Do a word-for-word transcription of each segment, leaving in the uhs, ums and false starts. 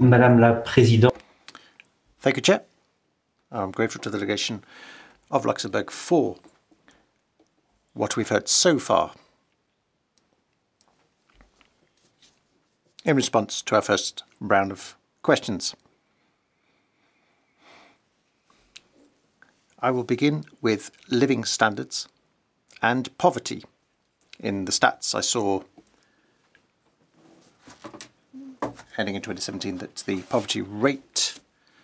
Madame la Présidente. Thank you, Chair. I'm grateful to the delegation of Luxembourg for what we've heard so far in response to our first round of questions. I will begin with living standards and poverty. In the stats I saw heading in twenty seventeen that the poverty rate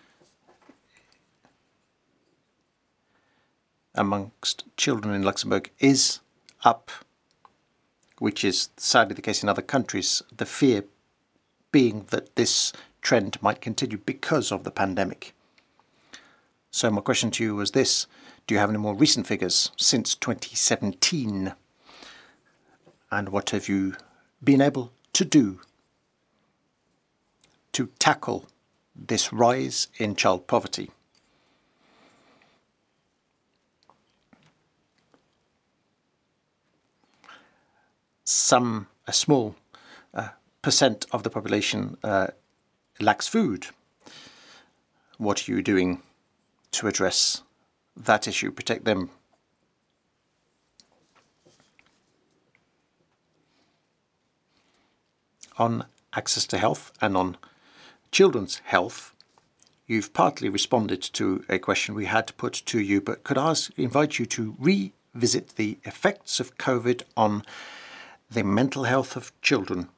amongst children in Luxembourg is up, which is sadly the case in other countries, the fear being that this trend might continue because of the pandemic. So my question to you was this: do you have any more recent figures since twenty seventeen? And what have you been able to do to tackle this rise in child poverty? Some, a small uh, percent of the population uh, lacks food. What are you doing to address that issue, protect them? On access to health and on children's health, you've partly responded to a question we had put to you, but could I ask, invite you to revisit the effects of COVID on the mental health of children?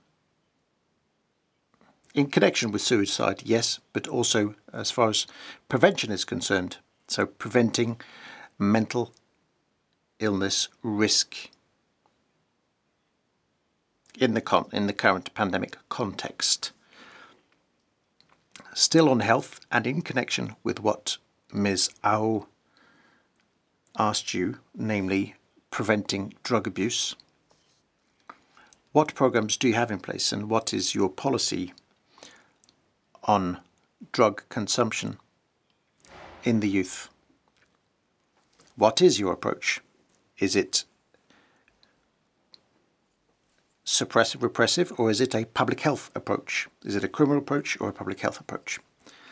In connection with suicide, yes, but also as far as prevention is concerned. So preventing mental illness risk in the con in the current pandemic context. Still on health and in connection with what Miz Au asked you, namely preventing drug abuse. What programs do you have in place and what is your policy on drug consumption in the youth? What is your approach? Is it suppressive, repressive, or is it a public health approach? Is it a criminal approach or a public health approach?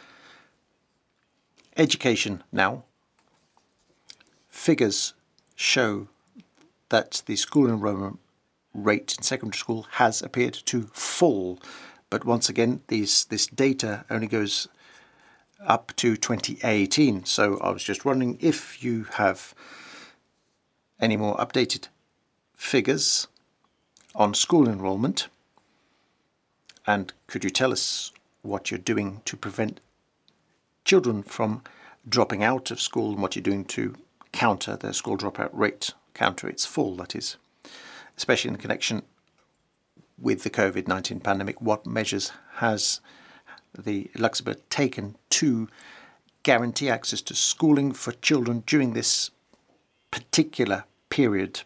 Education now. Figures show that the school enrollment rate in secondary school has appeared to fall. But once again, these, this data only goes up to twenty eighteen. So I was just wondering if you have any more updated figures on school enrollment, and could you tell us what you're doing to prevent children from dropping out of school and what you're doing to counter the school dropout rate, counter its fall, that is, especially in connection with the COVID nineteen pandemic? What measures has the Luxembourg taken to guarantee access to schooling for children during this particular period?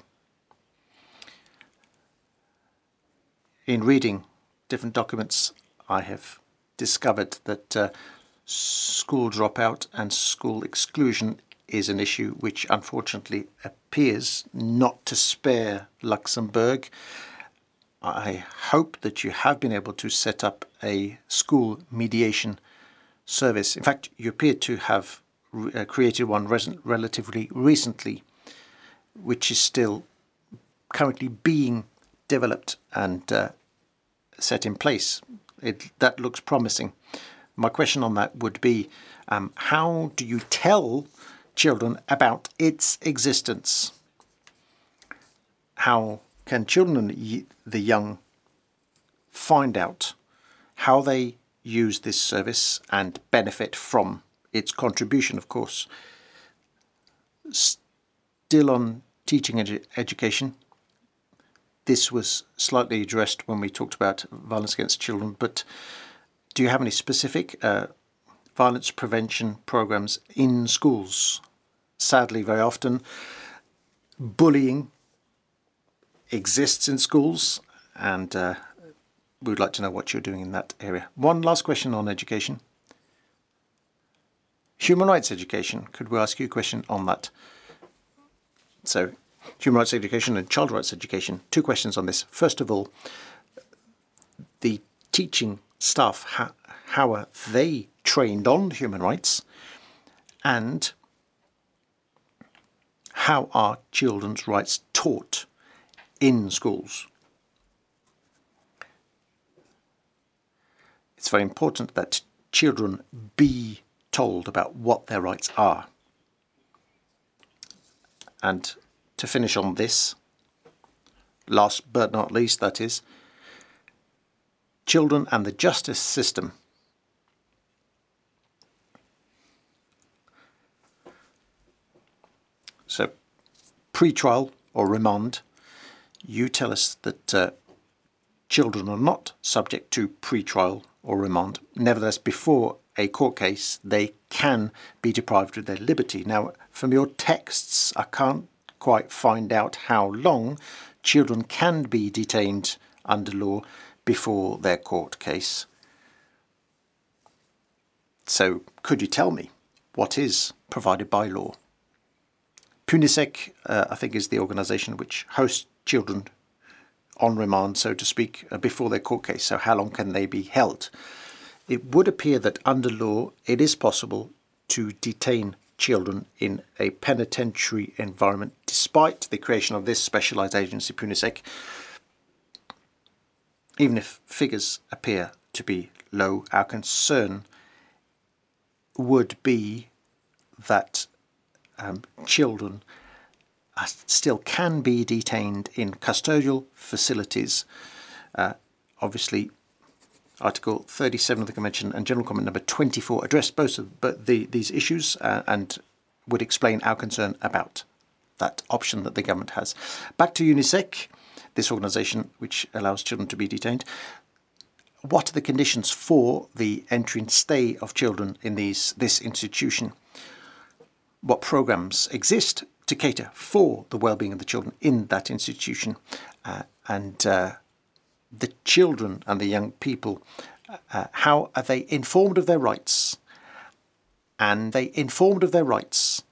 In reading different documents, I have discovered that uh, school dropout and school exclusion is an issue which unfortunately appears not to spare Luxembourg. I hope that you have been able to set up a school mediation service. In fact, you appear to have uh, created one relatively recently, which is still currently being developed and uh, set in place. It, that looks promising. My question on that would be, um, how do you tell children about its existence? How can children and the young find out how they use this service and benefit from its contribution, of course? Still on teaching edu education, this was slightly addressed when we talked about violence against children, but do you have any specific uh, violence prevention programs in schools? Sadly, very often, bullying exists in schools, and uh, we would like to know what you're doing in that area. One last question on education. Human rights education. Could we ask you a question on that? So, human rights education and child rights education. Two questions on this. First of all, the teaching staff how, how are they trained on human rights, and how are children's rights taught in schools. It's very important that children be told about what their rights are. And to finish on this, last but not least, that is, children and the justice system. So, pre-trial or remand, you tell us that uh, children are not subject to pre-trial or remand. Nevertheless, before a court case, they can be deprived of their liberty. Now, from your texts, I can't quite find out how long children can be detained under law before their court case. So, could you tell me what is provided by law? PUNISEC, uh, I think, is the organisation which hosts children on remand, so to speak, uh, before their court case. So how long can they be held? It would appear that under law it is possible to detain children in a penitentiary environment despite the creation of this specialised agency, PUNISEC, even if figures appear to be low. Our concern would be that um, children are, still can be detained in custodial facilities. Uh, obviously, Article thirty-seven of the Convention and General Comment number twenty-four address both of but the, these issues uh, and would explain our concern about that option that the government has. Back to UNICEF, this organisation which allows children to be detained. What are the conditions for the entry and stay of children in these this institution? What programmes exist to cater for the well-being of the children in that institution? Uh, and uh, the children and the young people, uh, how are they informed of their rights? And they informed of their rights